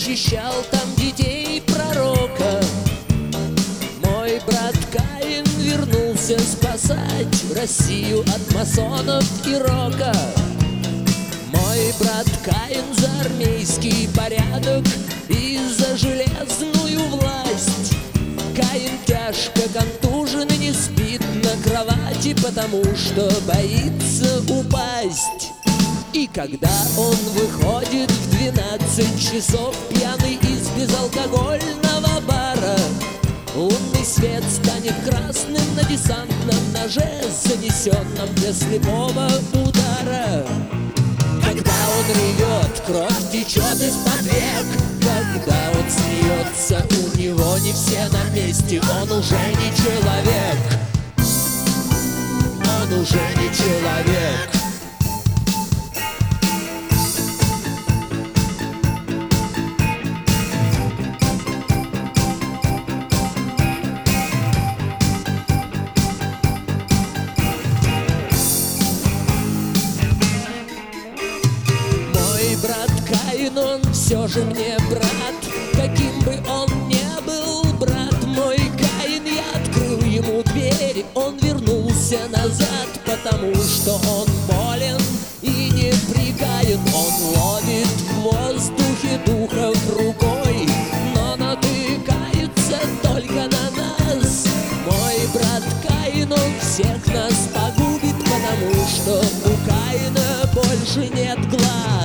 защищал там детей пророка. Мой брат Каин вернулся спасать Россию от масонов и рока. Мой брат Каин за армейский порядок и за железную власть. Каин тяжко контужен и не спит на кровати, потому что боится упасть. И когда он выходит в 12 часов пьяный из безалкогольного бара, лунный свет станет красным на десантном ноже, занесенном для слепого удара. Когда он ревет, кровь течет из-под век. Когда он смеется, у него не все на месте. Он уже не человек. Он уже не человек. Брат Каин, он все же мне брат, каким бы он ни был, брат мой Каин. Я открыл ему дверь, он вернулся назад, потому что он болен и неприкаян. Он ловит в воздухе духов рукой, но натыкается только на нас. Мой брат Каин, он всех нас погубит, потому что у Каина больше нет глаз.